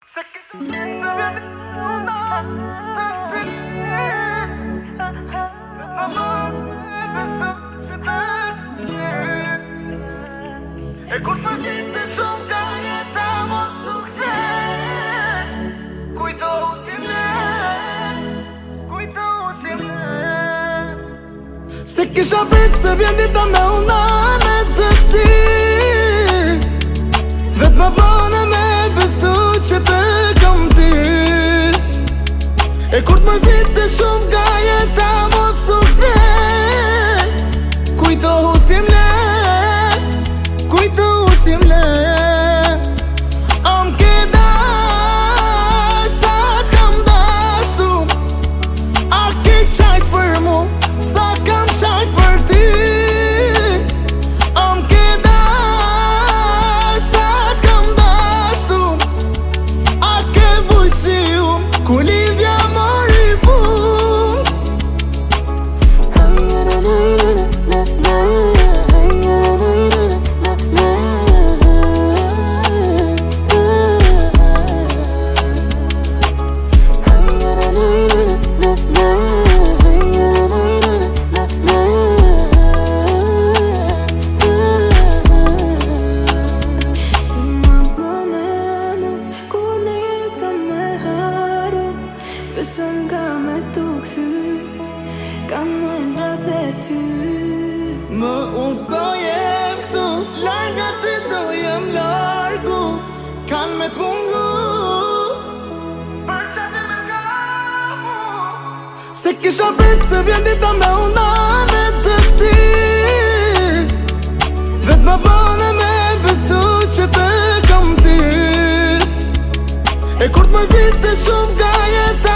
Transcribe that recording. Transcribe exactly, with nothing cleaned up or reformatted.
Se kisha se vjen una të pëlqen Vetë më e beso që të E kur të gjithë shumë ka jeta mos u kthe Kujtohu si me Kujtohu si me Se kisha prit se vjen dita me una në të ti Vetë më bane me besu që të kam ti E kur të më zite shumë ka jeta mos u kthe Kujtohu si mle Kujtohu si mle Am ke dash sa t'kam dashtu A ke qajt për mu sa kam qajt për ti Am ke dash sa t'kam dashtu A ke bujt si um ku lidhja mori fund Besëm ka me tu këthy Ka në ndra dhe ty Më unë s'do jem këtu Larga ty do jem largu Kan me t'mungu Për që një me nga mu Se kisha prit se vjen dita me una në të ti Vetë më bane me besu që të kam ti E kur t'më zite shumë ka jeta